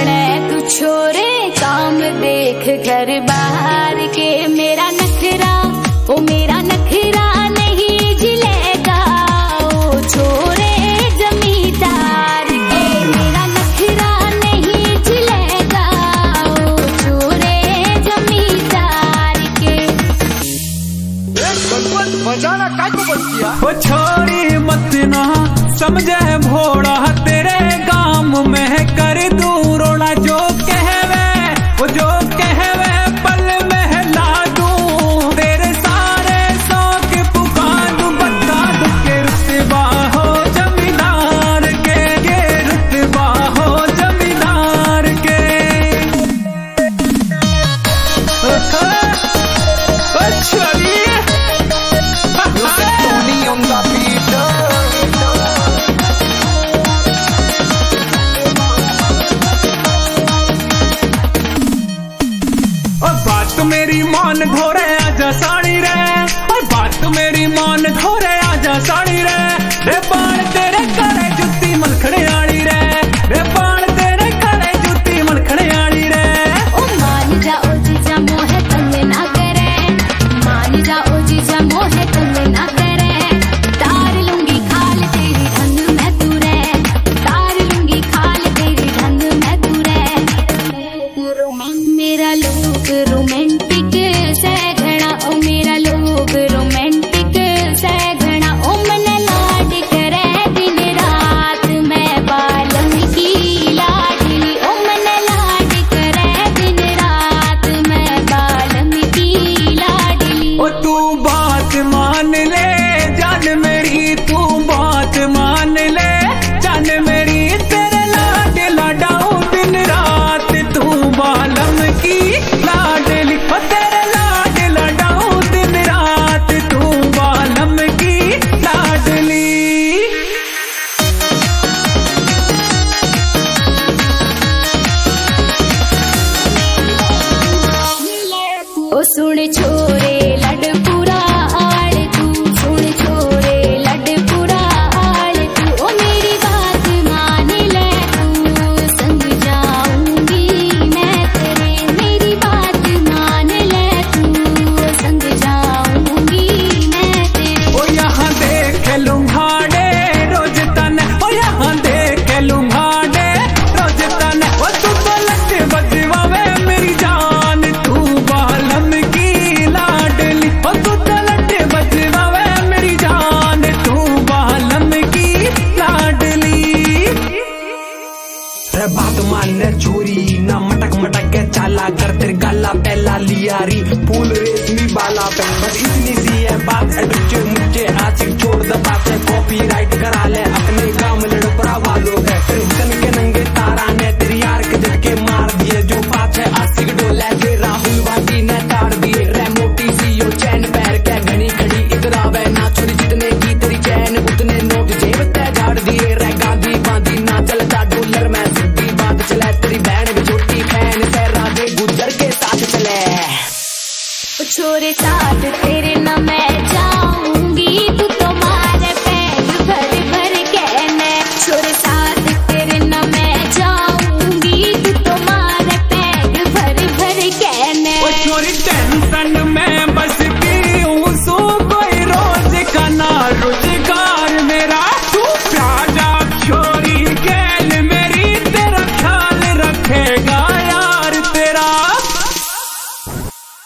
बने तू छोरे काम देख घर बाहर के। मेरा नखरा ओ मेरा नखरा नहीं जिलेगा ओ छोरे जमींदार के। मेरा नखरा नहीं जिलेगा ओ छोरे जमींदार के। बजाना काय को बंद किया? वो छोरी मत ना समझे भोड़ा, तेरे गांव में कर दूं रोड़ा। जो कहवे वो जो कहवे पल में ला दूं, तेरे सारे शौक पुका दूं। बता दूं के रुतबा हो जमींदार के, ये रुतबा हो जमींदार के। मेरी मान धोरे आजा साड़ी रे, और बात मेरी मान धोरे आजा साड़ी रे। रे बाण तेरे करे जुत्ती मनखड़े आड़ी रे, रे बाण तेरे करे जुत्ती मनखड़े आड़ी रे। ओ मान जा ओ जीजा मोहे तंग ना करे, मान जा ओ जीजा मोहे तंग ना करे। तार लूंगी खाल तेरी ढंग में तू रे, तार लूंगी खाल तेरी ढंग में तू रे। मेरा लोग रोमांटिक से घना ओ मेरा लोग रोमांटिक से घना। ओ मन लाड करे दिन रात मैं बालम की लाडली। ओ मन लाड करे दिन रात मैं बालम की लाडली। ओ तू बात मान ले जान मेरी, तू बात मान ले जान मेरी। तेरे लाड लाडाऊं दिन रात तू बालम की लाडली। ओ तेरे लाड लाडाऊं दिन रात तू बालम की लाडली। ओ सुन छोरे लडपुरा आड़ तू, सुन छोरे लडपुरा आड़ तू। ओ मेरी बात मान ले तू, संग जाऊंगी मैं तेरे। मेरी बात मान ले तू, संग जाऊंगी मैं तेरे। ओ यहाँ देख लुंघाड़े रोज तन, ओ यहाँ देख लुंघाड़े रोज तन। ओ तू तो लट बजवावे मेरी जान तू बालम की लाडली। ओ तू तो लट बजवावे मेरी जान तू बालम की लाडली। रे बात मान ले छोरी ना मटक मटक के चाला कर। तेरे गाला पहला लियारी फूल रेशमी बाला पे। बस इतनी सी है बात अटके मुझे आशिक छोड़ द बात है। कॉपीराइट करा ले अपने काम लड़पड़ा वालों है। फिर हुसन के नंगे तारा ने तेरी यार के झटके मार दिए। जो बात है आशिक डोला के राहुल वाटी ने ताड़ दिए। रे मोटी सी यो चैन पैर के घनी खड़ी इधर आवे ना छोरी। जितने की तेरी चैन उतने नोट जेब तय झाड़ दिए। रे गांधी बांधी ना चलता डॉलर में सिद्धि बात चले। तेरी बहन भी छोटी फैन से राधे गुजर के साथ चले। ओ छोरे साथ